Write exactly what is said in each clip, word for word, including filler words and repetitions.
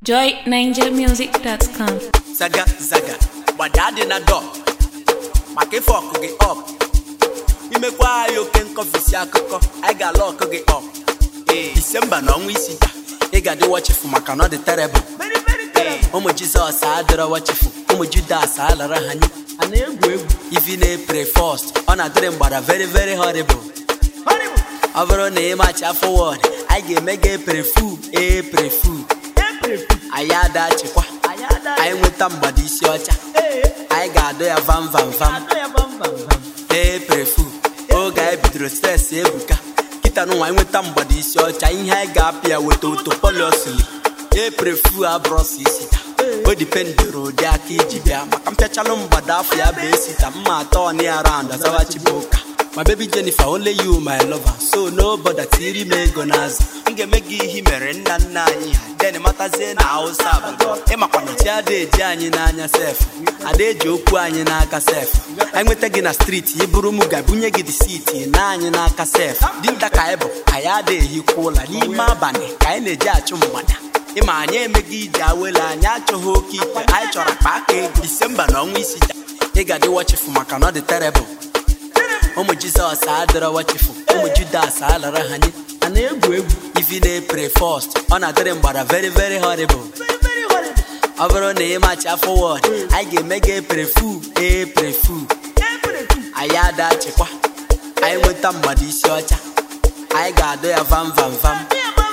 joy niger music dot com. Zaga zaga, badadi na do. Make fuck get up. Imekwa ayo ken coffee akụkọ. I ga lock get up. Eh, December no nwa isi. I ga dey watch for maka no the terrible. Very very terrible. Omo Jesus adoro watch for. Omo Judas alara hanyi. Ana egwu egwu. If you dey pray first, on a dream but very very horrible. Horrible. Avro na e match forward. I ga make a pray fool, eh pray fool. Ayada chikwa I nweta mgbada isi ọcha I ga-adọ ya vam vam vam Hey prefu oge anyị bidoro stress ebuka kita nụnwa anyị nweta mgbada isi ọcha ihe anyị ga-apịa weta oto poliosili Hey prefu abros isi o dipendoro ụdị aka iji bịa maka mpịachalụ mgbada afọ ya bụ esita mma atọ on around azawa chibuka My baby Jennifer, only you my lover. So nobody tiri me go nazi. Inge megi hi mere nna nna anyị ha. Then matazie na Hausa bụ. E makwa no tia de ji anyị n'anya sef. Ade ji okwu anyị n'aka sef. Anyị nweta gị na street, i buru mu ga bunye gị the seat na anyị n'aka sef. Dinta ka ebo, anyị ade ehikwa ụla n'ime abalị ka anyị na-eji achụ mgbada. Ịma anyị emegi iji awele anyị achọghị oke ikpe. Anyị chọrọ akpa aka ego December na ọnwa isi ja. Ị ga dị watch for maka no the terrible. Omo Jesus adoro wachifu Omo Judas alara hanyi Ana egwu egwu If you dey pray first On a dream but very very horrible Very very horrible Avro na e match forward I ga make a pray fool Eh pray fool Ayada chikwa I nweta mgbada isi ọcha I ga-adọ ya vam vam vam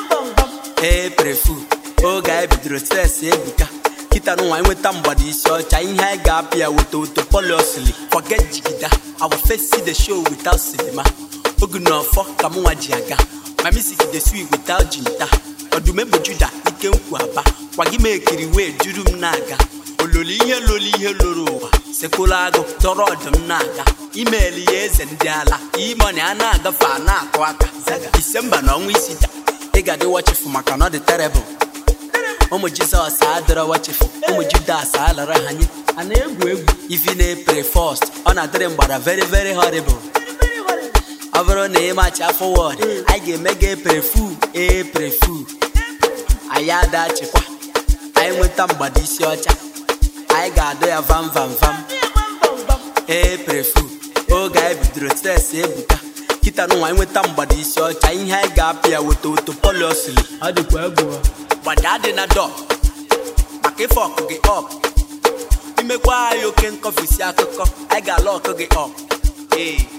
Eh pray fool oge anyị bidoro stress ebuka kita nụnwa anyị nweta mgbada isi ọcha ihe anyị ga-apịa weta oto poliosili Forget jigida I will face see the show without cinema. Oguna fuck kamuwa jiaga. My music the sweet without jinta. Odumembo Juda ike nkwaba. Wagime ekiriwe jurum naga. Ololi ihe loli ihe loro. Sekolago toro odum naga. Email yeze ndi ala. Imoni anaga fa na akọ aka. December no nwa isi ja. I ga dey watch for maka no the terrible. Omo Jesus adoro watch for. Omo Judas alara hanyi. Ana egwu egwu If you dey pray first On a dream but very very horrible Avro na e match forward I ga make a pray fool Eh pray fool Ayada chikwa I nweta mgbada isi ọcha I ga-adọ ya vam vam vam Eh pray fool oge anyị bidoro stress ebuka kita nụnwa anyị nweta mgbada isi ọcha ihe anyị ga-apịa weta oto poliosili Ọ dịkwa egwu gbada dị na dọ maka ife ọkụ gị up Imekwa ayo ken coffee akụkọ I ga lock gị up. Eh